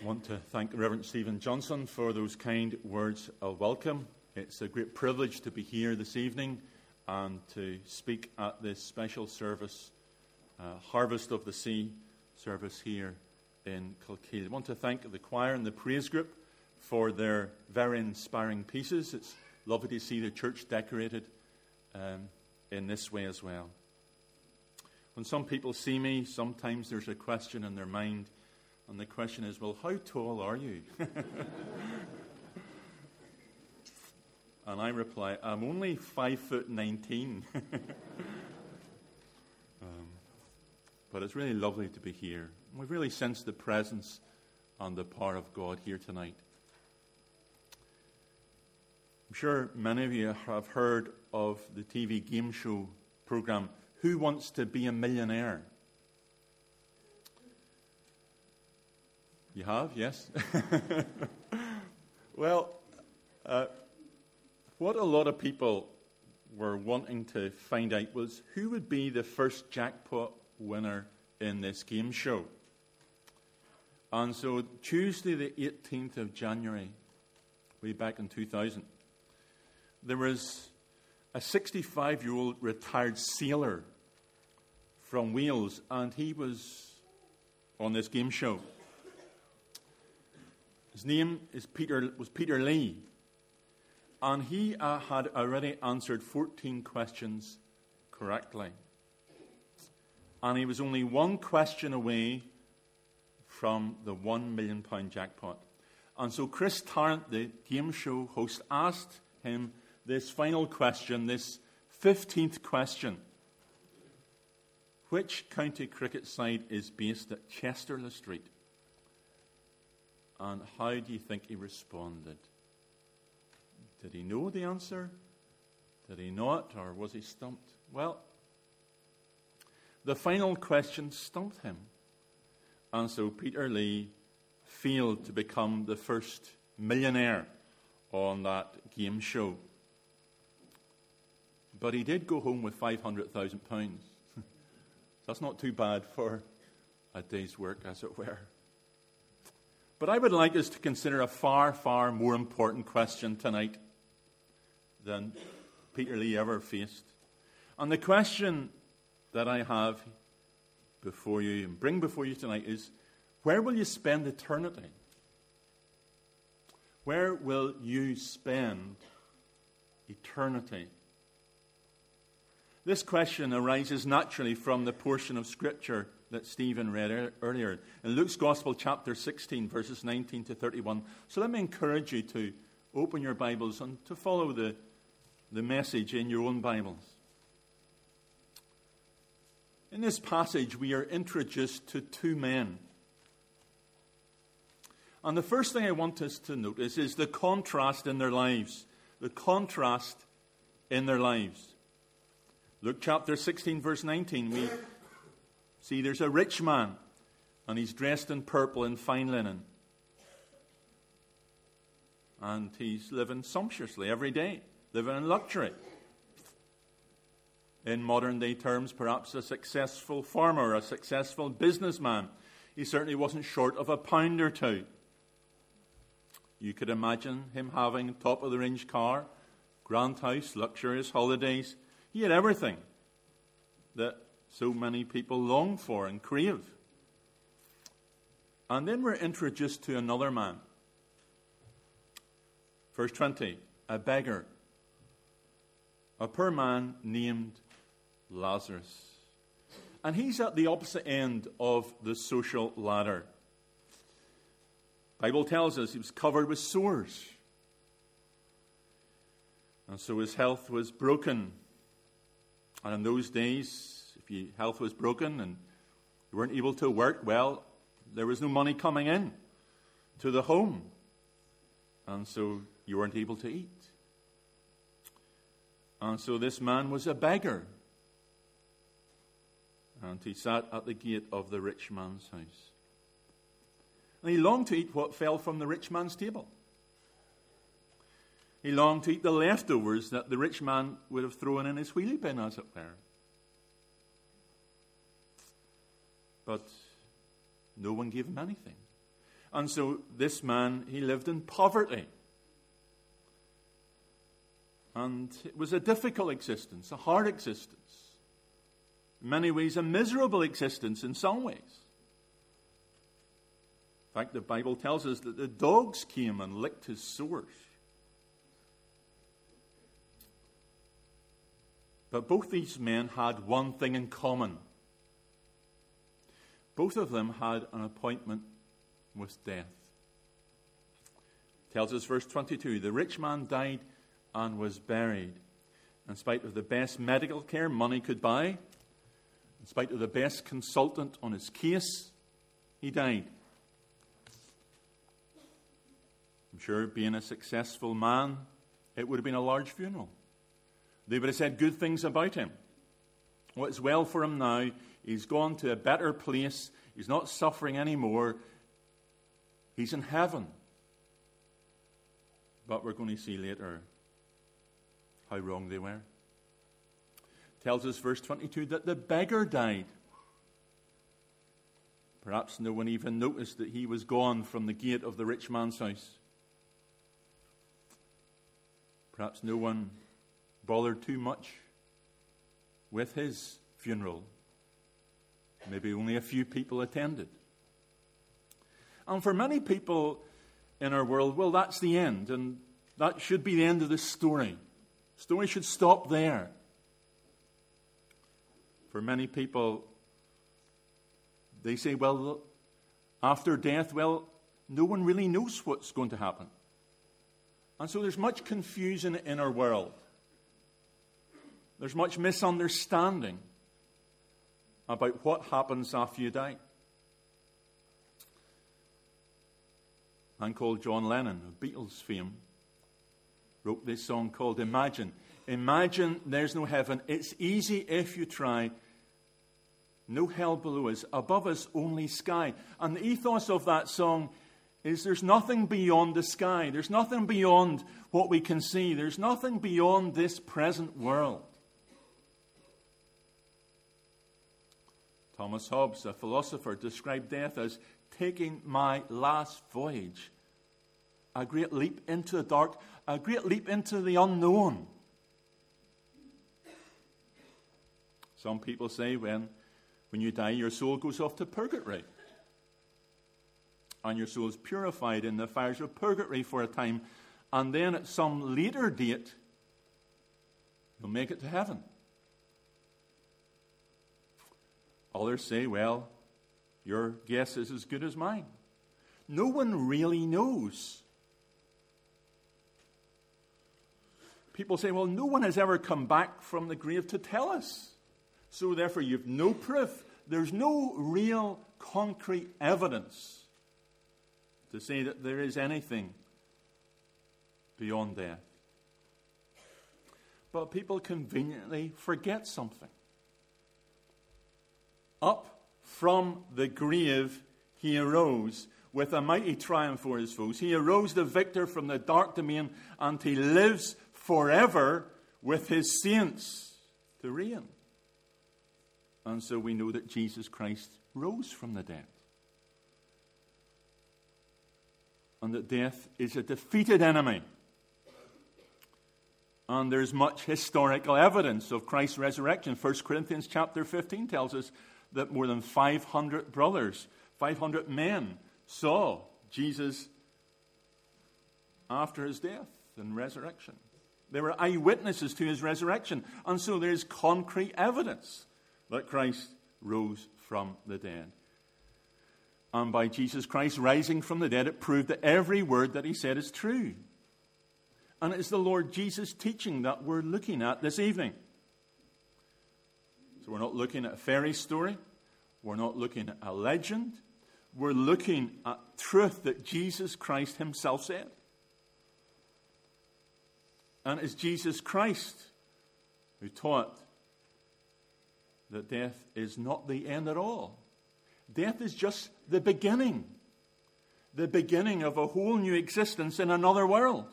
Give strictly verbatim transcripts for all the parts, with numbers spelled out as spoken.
I want to thank Reverend Stephen Johnson for those kind words of welcome. It's a great privilege to be here this evening and to speak at this special service, uh, Harvest of the Sea service here in Kilkeel. I want to thank the choir and the praise group for their very inspiring pieces. It's lovely to see the church decorated um, in this way as well. When some people see me, sometimes there's a question in their mind, and the question is, well, how tall are you? And I reply, I'm only five foot nineteen. um, but it's really lovely to be here. We've really sensed the presence and the power of God here tonight. I'm sure many of you have heard of the T V game show program, Who Wants to Be a Millionaire? You have, yes? Well, uh, what a lot of people were wanting to find out was who would be the first jackpot winner in this game show. And so Tuesday the eighteenth of January, way back in two thousand, there was a sixty-five-year-old retired sailor from Wales, and he was on this game show. His name is Peter was Peter Lee, and he uh, had already answered fourteen questions correctly. And he was only one question away from the one million pound jackpot. And so Chris Tarrant, the game show host, asked him this final question, this fifteenth question. Which county cricket side is based at Chester-le Street? And how do you think he responded? Did he know the answer? Did he not? Or was he stumped? Well, the final question stumped him. And so Peter Lee failed to become the first millionaire on that game show. But he did go home with five hundred thousand pounds. That's not too bad for a day's work, as it were. But I would like us to consider a far, far more important question tonight than Peter Lee ever faced. And the question that I have before you and bring before you tonight is, where will you spend eternity? Where will you spend eternity? This question arises naturally from the portion of Scripture that Stephen read earlier in Luke's Gospel, chapter sixteen, verses nineteen to thirty-one. So let me encourage you to open your Bibles and to follow the, the message in your own Bibles. In this passage, we are introduced to two men. And the first thing I want us to notice is the contrast in their lives. The contrast in their lives. Luke chapter sixteen, verse nineteen, we see there's a rich man, and he's dressed in purple and fine linen. And he's living sumptuously every day, living in luxury. In modern day terms, perhaps a successful farmer, a successful businessman. He certainly wasn't short of a pound or two. You could imagine him having a top-of-the-range car, grand house, luxurious holidays. He had everything that so many people long for and crave. And then we're introduced to another man. Verse twenty, a beggar. A poor man named Lazarus. And he's at the opposite end of the social ladder. The Bible tells us he was covered with sores. And so his health was broken. And in those days, if your health was broken and you weren't able to work, well, there was no money coming in to the home. And so you weren't able to eat. And so this man was a beggar. And he sat at the gate of the rich man's house. And he longed to eat what fell from the rich man's table. He longed to eat the leftovers that the rich man would have thrown in his wheelie bin, as it were. But no one gave him anything. And so this man, he lived in poverty. And it was a difficult existence, a hard existence. In many ways, a miserable existence in some ways. In fact, the Bible tells us that the dogs came and licked his sores. But both these men had one thing in common. Both of them had an appointment with death. It tells us, verse twenty-two, the rich man died and was buried. In spite of the best medical care money could buy, in spite of the best consultant on his case, he died. I'm sure, being a successful man, it would have been a large funeral. They would have said good things about him. Well, it's well for him now. He's gone to a better place. He's not suffering anymore. He's in heaven. But we're going to see later how wrong they were. It tells us, verse twenty-two, that the beggar died. Perhaps no one even noticed that he was gone from the gate of the rich man's house. Perhaps no one bothered too much with his funeral. Maybe only a few people attended. And for many people in our world, well, that's the end. And that should be the end of the story. The story should stop there. For many people, they say, well, after death, well, no one really knows what's going to happen. And so there's much confusion in our world. There's much misunderstanding about what happens after you die. A man called John Lennon, of Beatles fame, wrote this song called Imagine. Imagine there's no heaven. It's easy if you try. No hell below us. Above us, only sky. And the ethos of that song is there's nothing beyond the sky. There's nothing beyond what we can see. There's nothing beyond this present world. Thomas Hobbes, a philosopher, described death as taking my last voyage. A great leap into the dark, a great leap into the unknown. Some people say when, when you die, your soul goes off to purgatory. And your soul is purified in the fires of purgatory for a time. And then at some later date, you'll make it to heaven. Others say, well, your guess is as good as mine. No one really knows. People say, well, no one has ever come back from the grave to tell us. So therefore, you've no proof. There's no real concrete evidence to say that there is anything beyond death. But people conveniently forget something. Up from the grave he arose with a mighty triumph for his foes. He arose the victor from the dark domain, and he lives forever with his saints to reign. And so we know that Jesus Christ rose from the dead. And that death is a defeated enemy. And there's much historical evidence of Christ's resurrection. First Corinthians chapter fifteen tells us that more than five hundred brothers, five hundred men saw Jesus after his death and resurrection. They were eyewitnesses to his resurrection. And so there is concrete evidence that Christ rose from the dead. And by Jesus Christ rising from the dead, it proved that every word that he said is true. And it's the Lord Jesus' teaching that we're looking at this evening. So we're not looking at a fairy story. We're not looking at a legend. We're looking at truth that Jesus Christ himself said. And it's Jesus Christ who taught that death is not the end at all. Death is just the beginning. The beginning of a whole new existence in another world.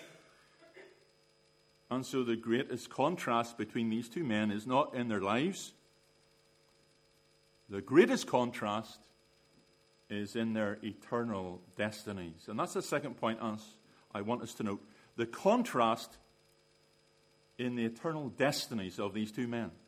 And so the greatest contrast between these two men is not in their lives. The greatest contrast is in their eternal destinies. And that's the second point us, I want us to note. The contrast in the eternal destinies of these two men.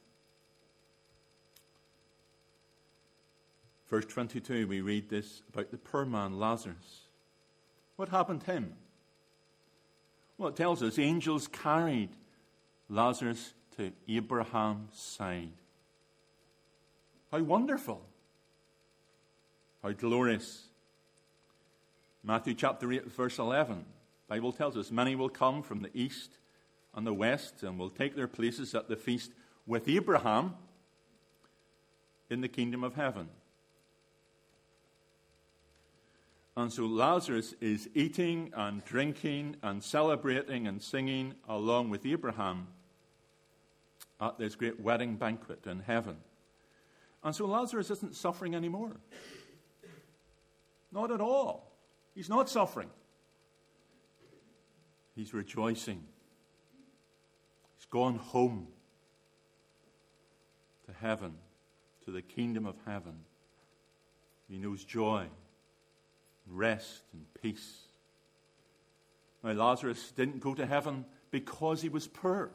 Verse twenty-two, we read this about the poor man, Lazarus. What happened to him? Well, it tells us angels carried Lazarus to Abraham's side. How wonderful. How glorious. Matthew chapter eight, verse eleven. The Bible tells us, many will come from the east and the west and will take their places at the feast with Abraham in the kingdom of heaven. And so Lazarus is eating and drinking and celebrating and singing along with Abraham at this great wedding banquet in heaven. And so Lazarus isn't suffering anymore. Not at all. He's not suffering. He's rejoicing. He's gone home to heaven, to the kingdom of heaven. He knows joy, rest, and peace. Now, Lazarus didn't go to heaven because he was poor.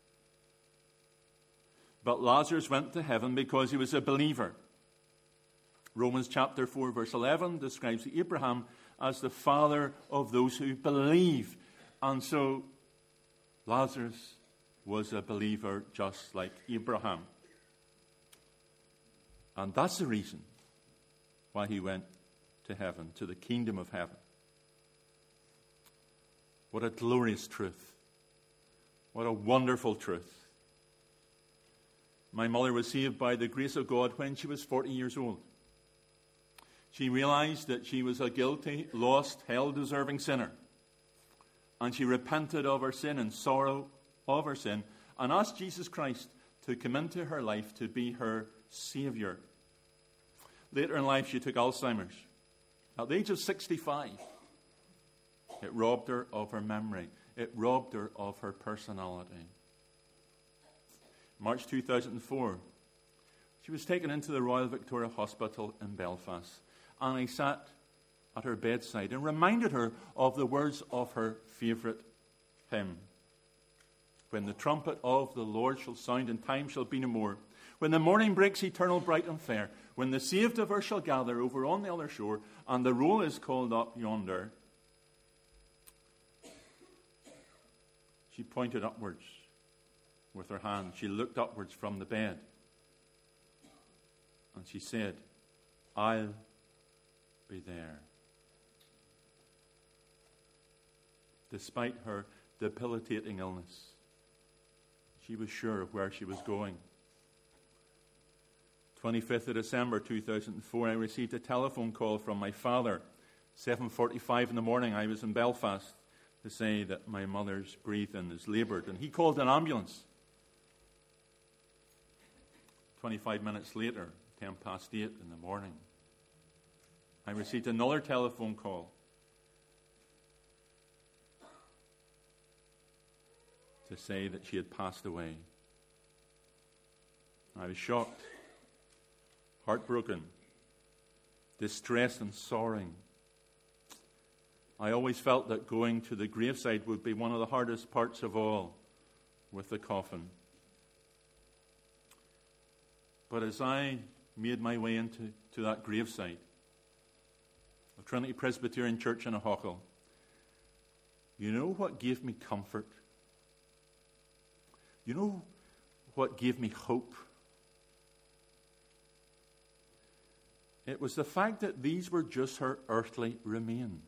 But Lazarus went to heaven because he was a believer. Romans chapter four, verse eleven describes Abraham as the father of those who believe. And so Lazarus was a believer just like Abraham. And that's the reason why he went to heaven, to the kingdom of heaven. What a glorious truth. What a wonderful truth. My mother was saved by the grace of God when she was forty years old. She realized that she was a guilty, lost, hell-deserving sinner. And she repented of her sin and sorrow of her sin and asked Jesus Christ to come into her life to be her Savior. Later in life, she took Alzheimer's. At the age of sixty-five, it robbed her of her memory. It robbed her of her personality. March two thousand four, she was taken into the Royal Victoria Hospital in Belfast. And I sat at her bedside and reminded her of the words of her favourite hymn. When the trumpet of the Lord shall sound and time shall be no more. When the morning breaks eternal, bright and fair. When the saved of her shall gather over on the other shore and the roll is called up yonder. She pointed upwards with her hand. She looked upwards from the bed. And she said, I'll be there. Despite her debilitating illness, she was sure of where she was going. twenty-fifth of December two thousand four, I received a telephone call from my father. seven forty-five in the morning, I was in Belfast to say that my mother's breathing is laboured. And he called an ambulance. twenty-five minutes later, ten past eight in the morning, I received another telephone call to say that she had passed away. I was shocked, heartbroken, distressed and sorrowing. I always felt that going to the graveside would be one of the hardest parts of all, with the coffin. But as I made my way into to that graveside of Trinity Presbyterian Church in Ahuckle, you know what gave me comfort? You know what gave me hope? It was the fact that these were just her earthly remains.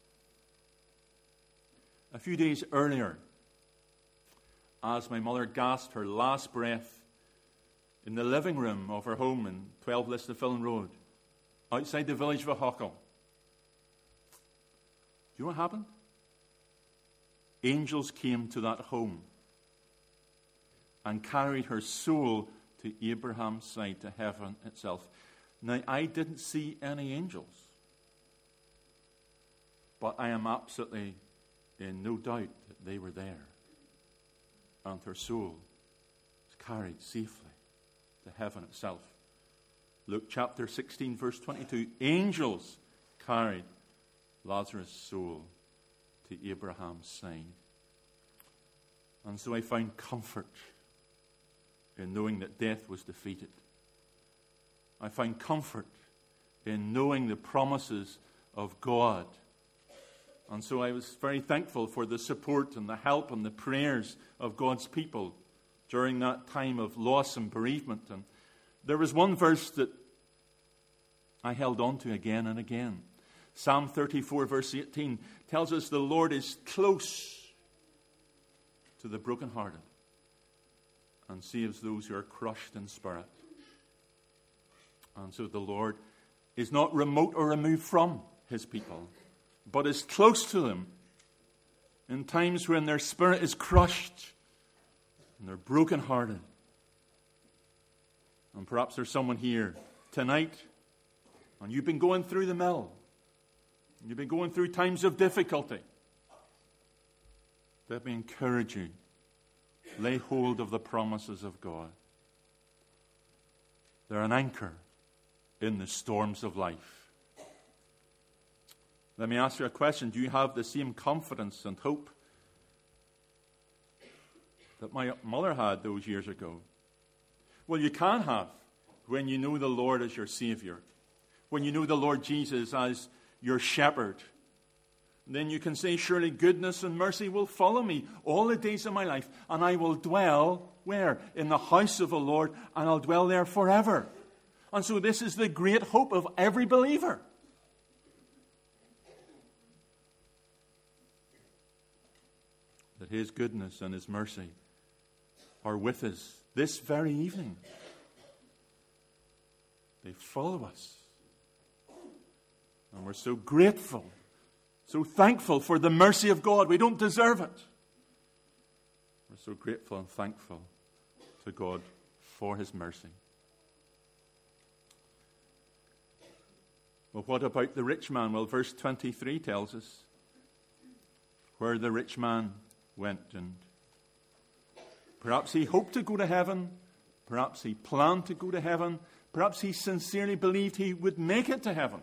A few days earlier, as my mother gasped her last breath in the living room of her home in twelve Listafillen Road, outside the village of Ahuckle, do you know what happened? Angels came to that home and carried her soul to Abraham's side, to heaven itself. Now, I didn't see any angels, but I am absolutely in no doubt that they were there. And her soul was carried safely to heaven itself. Luke chapter sixteen, verse twenty-two, angels carried Lazarus' soul to Abraham's side. And so I found comfort in knowing that death was defeated. I find comfort in knowing the promises of God. And so I was very thankful for the support and the help and the prayers of God's people during that time of loss and bereavement. And there was one verse that I held on to again and again. Psalm thirty-four, verse eighteen, tells us the Lord is close to the brokenhearted and saves those who are crushed in spirit. And so the Lord is not remote or removed from his people, but is close to them in times when their spirit is crushed and they're brokenhearted. And perhaps there's someone here tonight, and you've been going through the mill. You've been going through times of difficulty. Let me encourage you. Lay hold of the promises of God. They're an anchor in the storms of life. Let me ask you a question. Do you have the same confidence and hope that my mother had those years ago? Well, you can have when you know the Lord as your Savior. When you know the Lord Jesus as your shepherd. Then you can say, surely goodness and mercy will follow me all the days of my life, and I will dwell, where? In the house of the Lord, and I'll dwell there forever. And so this is the great hope of every believer. That his goodness and his mercy are with us this very evening. They follow us. And we're so grateful, so thankful for the mercy of God. We don't deserve it. We're so grateful and thankful to God for his mercy. Well, what about the rich man? Well, verse twenty-three tells us where the rich man went. And perhaps he hoped to go to heaven. Perhaps he planned to go to heaven. Perhaps he sincerely believed he would make it to heaven.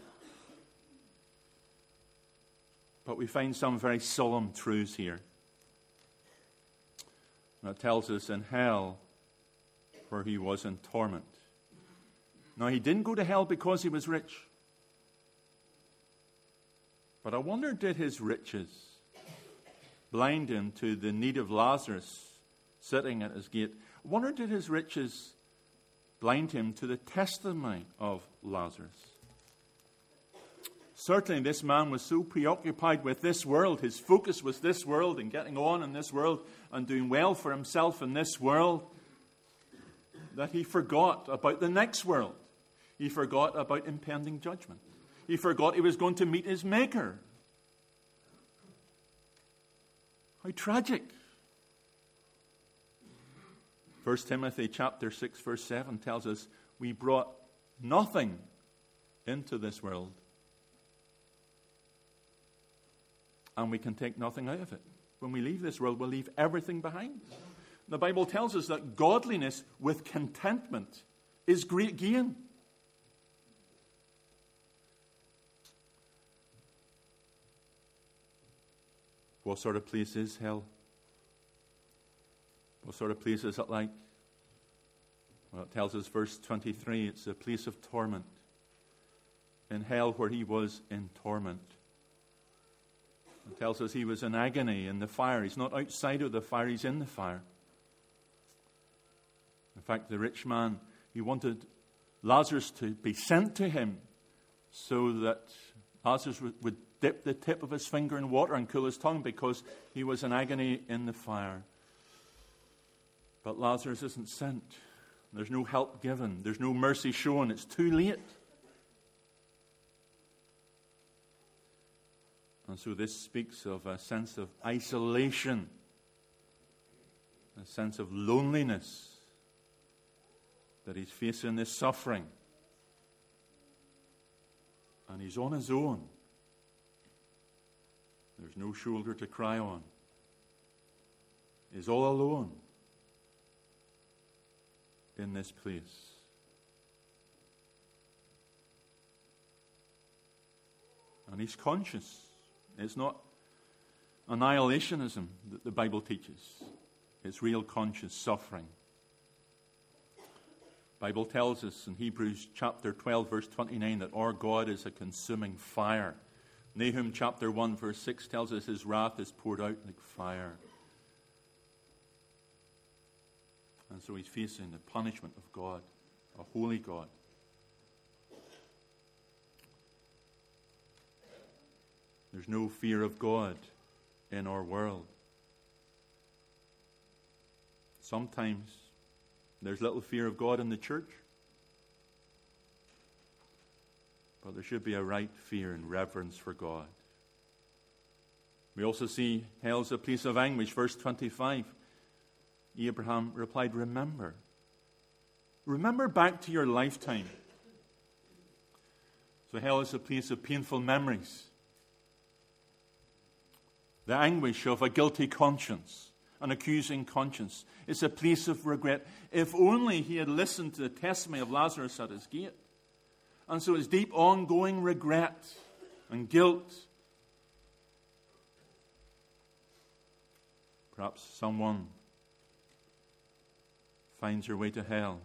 But we find some very solemn truths here. And it tells us in hell where he was in torment. Now, he didn't go to hell because he was rich. But I wonder, did his riches blind him to the need of Lazarus sitting at his gate? I wonder, did his riches blind him to the testimony of Lazarus? Certainly this man was so preoccupied with this world, his focus was this world and getting on in this world and doing well for himself in this world, that he forgot about the next world. He forgot about impending judgment. He forgot he was going to meet his Maker. How tragic. First Timothy chapter six, verse seven tells us, we brought nothing into this world, and we can take nothing out of it. When we leave this world, we'll leave everything behind. The Bible tells us that godliness with contentment is great gain. What sort of place is hell? What sort of place is it like? Well, it tells us, verse twenty-three, it's a place of torment. In hell where he was in torment. It tells us he was in agony in the fire. He's not outside of the fire, he's in the fire. In fact, the rich man, he wanted Lazarus to be sent to him so that Lazarus would, would dip the tip of his finger in water and cool his tongue because he was in agony in the fire. But Lazarus isn't sent. There's no help given. There's no mercy shown. It's too late. And so this speaks of a sense of isolation, a sense of loneliness, that he's facing this suffering. And he's on his own. There's no shoulder to cry on. He's all alone in this place. And he's conscious. It's not annihilationism that the Bible teaches. It's real conscious suffering. The Bible tells us in Hebrews chapter twelve, verse twenty-nine, that our God is a consuming fire. Nahum chapter one, verse six tells us his wrath is poured out like fire. And so he's facing the punishment of God, a holy God. There's no fear of God in our world. Sometimes there's little fear of God in the church, but there should be a right fear and reverence for God. We also see hell's a place of anguish. Verse twenty-five, Abraham replied, remember. Remember back to your lifetime. So hell is a place of painful memories. The anguish of a guilty conscience, an accusing conscience. It's a place of regret. If only he had listened to the testimony of Lazarus at his gate. And so it's deep, ongoing regret and guilt. Perhaps someone finds your way to hell.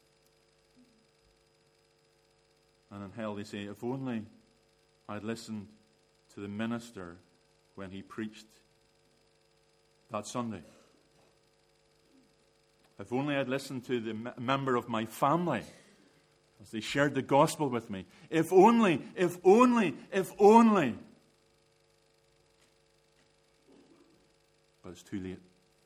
And in hell they say, if only I'd listened to the minister when he preached that Sunday. If only I'd listened to the member of my family as they shared the gospel with me. If only, if only, if only. But it's too late.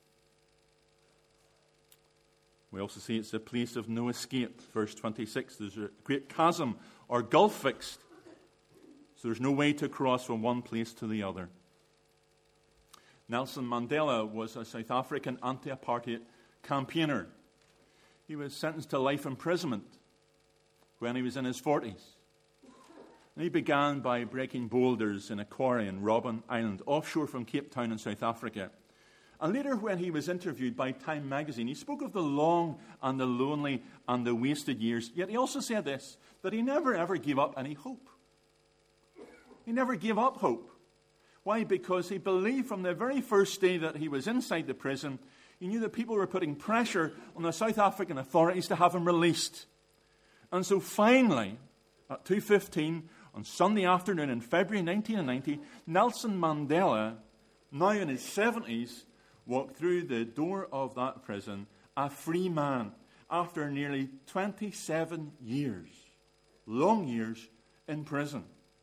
We also see it's a place of no escape. Verse twenty-six, there's a great chasm or gulf fixed. So there's no way to cross from one place to the other. Nelson Mandela was a South African anti-apartheid campaigner. He was sentenced to life imprisonment when he was in his forties. And he began by breaking boulders in a quarry in Robben Island, offshore from Cape Town in South Africa. And later, when he was interviewed by Time magazine, he spoke of the long and the lonely and the wasted years. Yet he also said this, that he never ever gave up any hope. He never gave up hope. Why? Because he believed from the very first day that he was inside the prison, he knew that people were putting pressure on the South African authorities to have him released. And so finally, at two fifteen on Sunday afternoon in February nineteen ninety, Nelson Mandela, now in his seventies, walked through the door of that prison, a free man, after nearly twenty-seven years, long years in prison.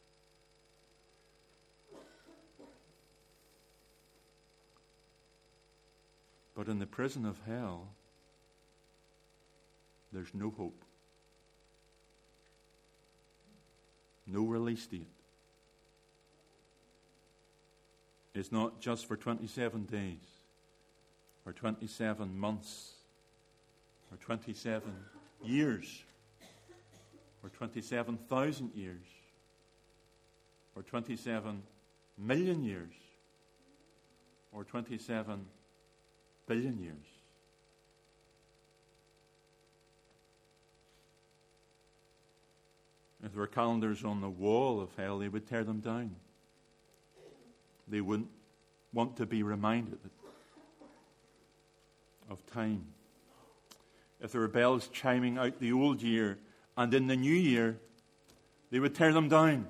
But in the prison of hell, there's no hope. No release date. It's not just for twenty-seven days, or twenty-seven months, or twenty-seven years, or twenty-seven thousand years, or twenty-seven million years, or twenty-seven billion years. If there were calendars on the wall of hell, they would tear them down. They wouldn't want to be reminded of time. If there were bells chiming out the old year and in the new year, they would tear them down.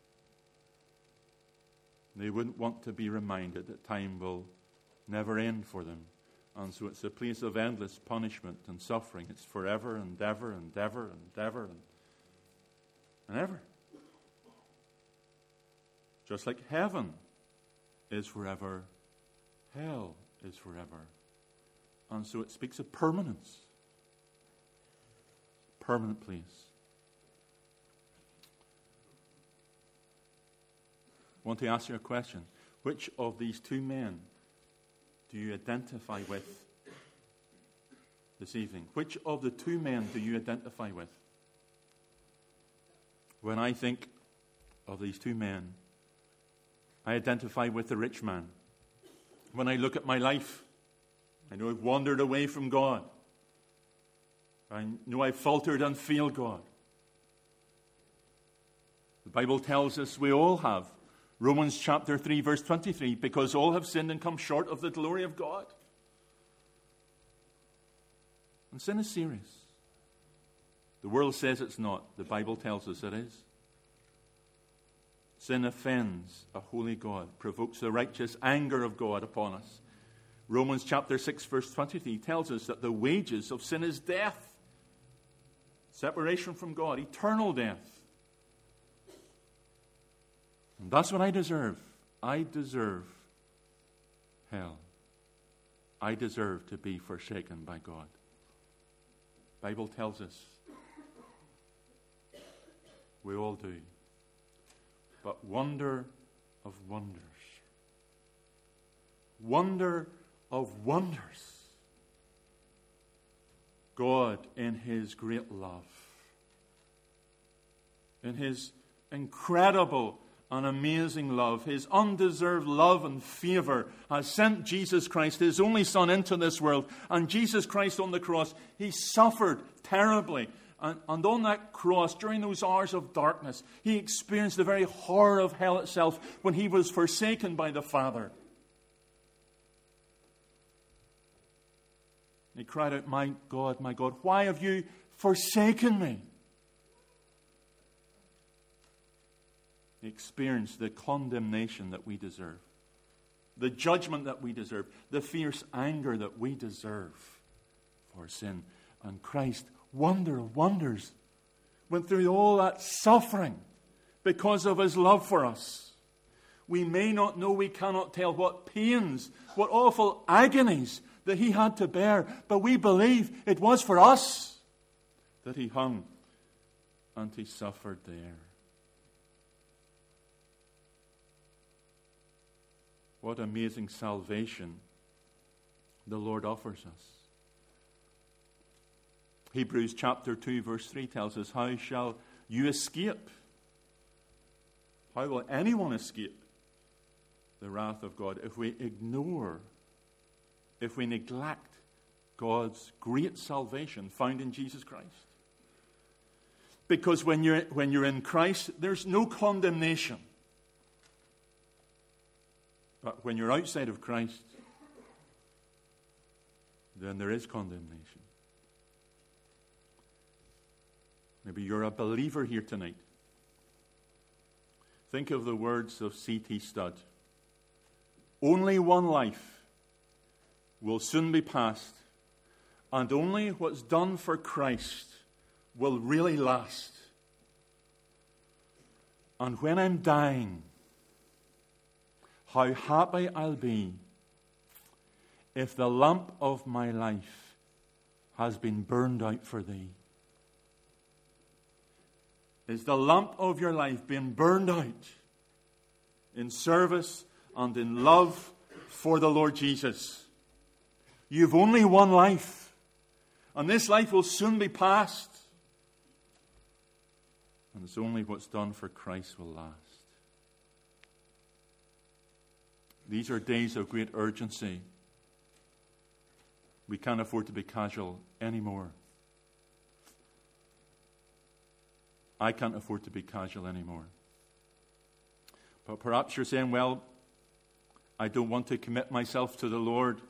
They wouldn't want to be reminded that time will never end for them. And so it's a place of endless punishment and suffering. It's forever and ever and ever and ever and, and ever. Just like heaven is forever, hell is forever. And so it speaks of permanence. Permanent place. I want to ask you a question. Which of these two men do you identify with this evening? Which of the two men do you identify with? When I think of these two men, I identify with the rich man. When I look at my life, I know I've wandered away from God. I know I've faltered and failed God. The Bible tells us we all have. Romans chapter three, verse twenty-three, because all have sinned and come short of the glory of God. And sin is serious. The world says it's not. The Bible tells us it is. Sin offends a holy God, provokes the righteous anger of God upon us. Romans chapter six, verse twenty-three tells us that the wages of sin is death. Separation from God, eternal death. And that's what I deserve. I deserve hell. I deserve to be forsaken by God. The Bible tells us we all do. But wonder of wonders. Wonder of wonders. God, in His great love, in His incredible and amazing love, His undeserved love and favor, has sent Jesus Christ, His only Son, into this world. And Jesus Christ on the cross, He suffered terribly. And, and on that cross, during those hours of darkness, He experienced the very horror of hell itself when He was forsaken by the Father. He cried out, "My God, my God, why have you forsaken me?" He experienced the condemnation that we deserve, the judgment that we deserve, the fierce anger that we deserve for sin. And Christ, wonder of wonders, went through all that suffering because of His love for us. We may not know, we cannot tell what pains, what awful agonies that He had to bear, but we believe it was for us that He hung and He suffered there. What amazing salvation the Lord offers us. Hebrews chapter two, verse three tells us, how shall you escape? How will anyone escape the wrath of God if we ignore, if we neglect God's great salvation found in Jesus Christ? Because when you're, when you're in Christ, there's no condemnation. But when you're outside of Christ, then there is condemnation. Maybe you're a believer here tonight. Think of the words of C T Studd. Only one life will soon be past, and only what's done for Christ will really last. And when I'm dying, how happy I'll be if the lamp of my life has been burned out for Thee. Is the lamp of your life being burned out in service and in love for the Lord Jesus? You've only one life, and this life will soon be past. And it's only what's done for Christ will last. These are days of great urgency. We can't afford to be casual anymore. I can't afford to be casual anymore. But perhaps you're saying, well, I don't want to commit myself to the Lord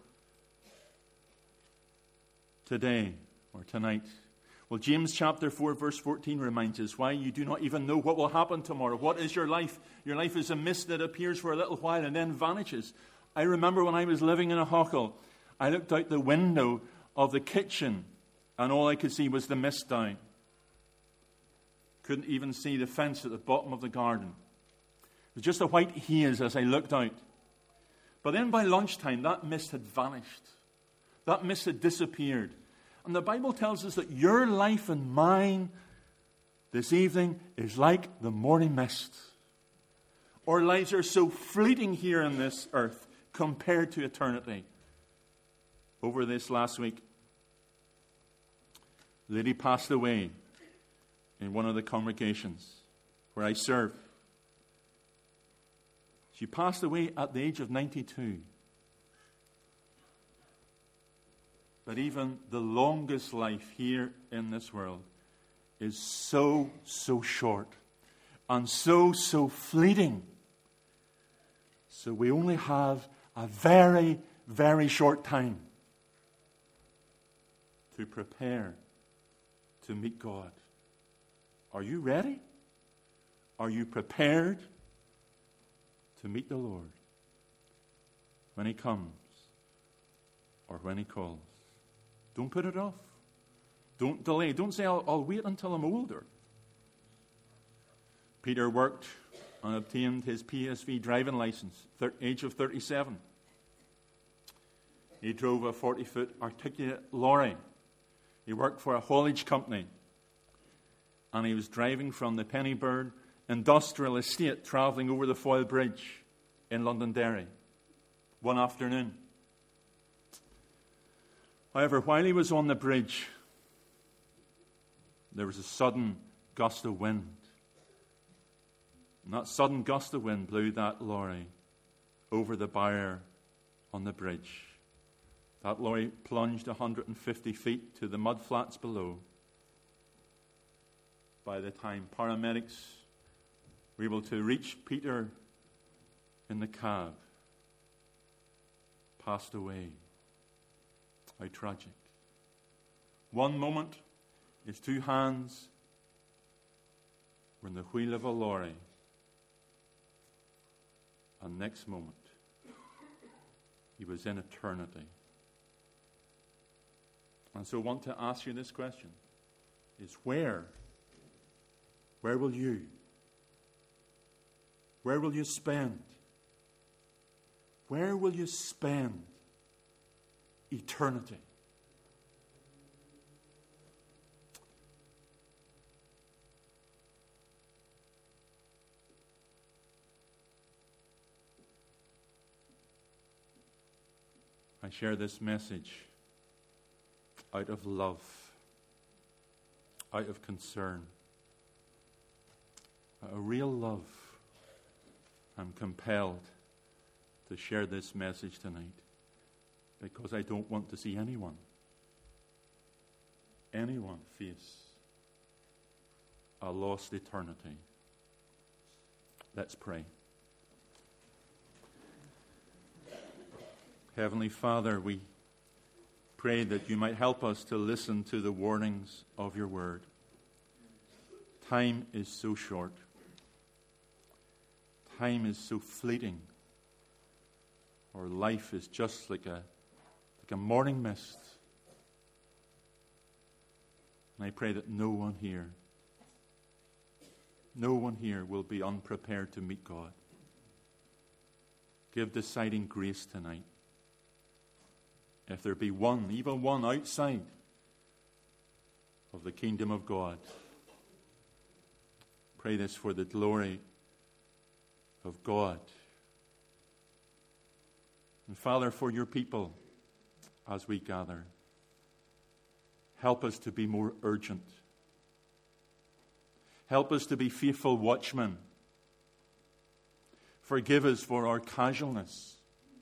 today or tonight. Well, James chapter four, verse fourteen reminds us why you do not even know what will happen tomorrow. What is your life? Your life is a mist that appears for a little while and then vanishes. I remember when I was living in a hovel, I looked out the window of the kitchen and all I could see was the mist down. Couldn't even see the fence at the bottom of the garden. It was just a white haze as I looked out. But then by lunchtime, that mist had vanished. That mist had disappeared. And the Bible tells us that your life and mine this evening is like the morning mist. Our lives are so fleeting here on this earth compared to eternity. Over this last week, a lady passed away in one of the congregations where I serve. She passed away at the age of ninety-two. But even the longest life here in this world is so, so short. and so, so fleeting. So we only have a very, very short time to prepare to meet God. Are you ready? Are you prepared to meet the Lord when He comes or when He calls? Don't put it off. Don't delay. Don't say, I'll, I'll wait until I'm older. Peter worked and obtained his P S V driving license, thir- age of thirty-seven. He drove a forty-foot articulate lorry. He worked for a haulage company. And he was driving from the Pennyburn Industrial Estate, travelling over the Foyle Bridge in Londonderry one afternoon. However, while he was on the bridge, there was a sudden gust of wind. And that sudden gust of wind blew that lorry over the barrier on the bridge. That lorry plunged one hundred fifty feet to the mud flats below. By the time paramedics were able to reach Peter in the cab, passed away. How tragic. One moment his two hands were in the wheel of a lorry, and next moment he was in eternity. And so I want to ask you this question, is where, where will you, where will you spend, where will you spend eternity? I share this message out of love, out of concern, a real love. I'm compelled to share this message tonight because I don't want to see anyone, anyone face a lost eternity. Let's pray. Heavenly Father, we pray that you might help us to listen to the warnings of your word. Time is so short. Time is so fleeting. Our life is just like a, like a morning mist. And I pray that no one here, no one here will be unprepared to meet God. Give deciding grace tonight. If there be one, even one outside of the kingdom of God, pray this for the glory of God. And Father, for your people as we gather, help us to be more urgent. Help us to be faithful watchmen. Forgive us for our casualness.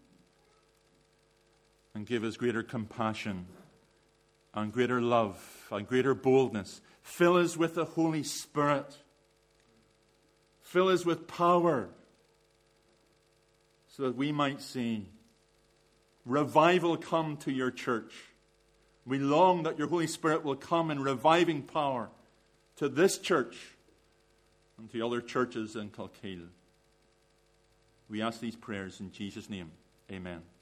And give us greater compassion and greater love and greater boldness. Fill us with the Holy Spirit. Fill us with power so that we might see revival come to your church. We long that your Holy Spirit will come in reviving power to this church and to other churches in Kilkeel. We ask these prayers in Jesus' name. Amen.